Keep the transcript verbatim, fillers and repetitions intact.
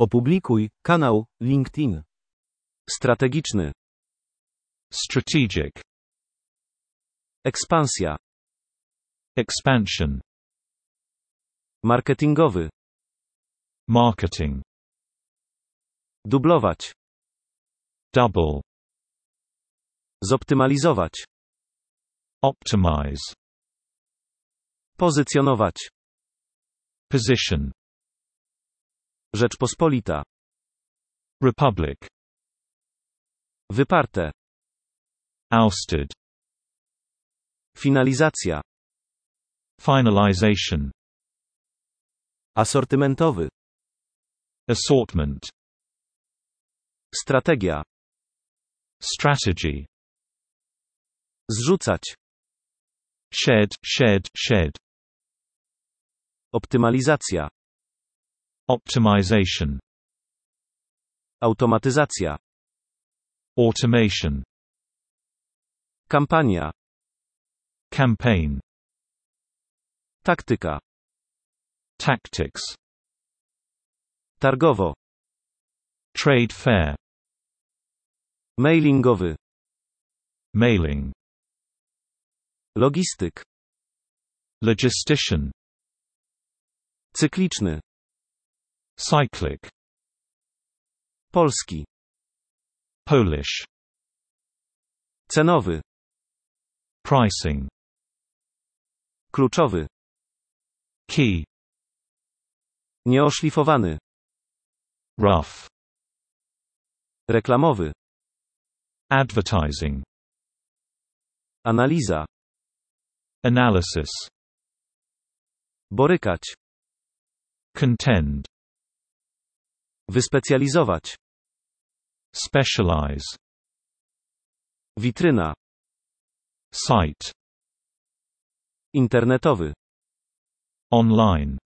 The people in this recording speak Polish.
Opublikuj kanał LinkedIn. Strategiczny. Strategic. Ekspansja. Expansion. Marketingowy. Marketing. Dublować. Double. Zoptymalizować. Optimize. Pozycjonować. Position. Rzeczpospolita. Republic. Wyparte. Ousted. Finalizacja. Finalization. Asortymentowy. Assortment. Strategia. Strategy. Zrzucać. Shed, shed, shed. Optymalizacja. Optimization. Automatyzacja. Automation. Kampania. Campaign. Taktyka. Tactics. Targowo. Trade fair. Mailingowy. Mailing. Logistyk. Logistician. Cykliczny. Cyclic. Polski. Polish. Cenowy. Pricing. Kluczowy. Key. Nieoszlifowany. Rough. Reklamowy. Advertising. Analiza. Analysis. Borykać. Contend. Wyspecjalizować. Specialize. Witryna. Site. Internetowy. Online.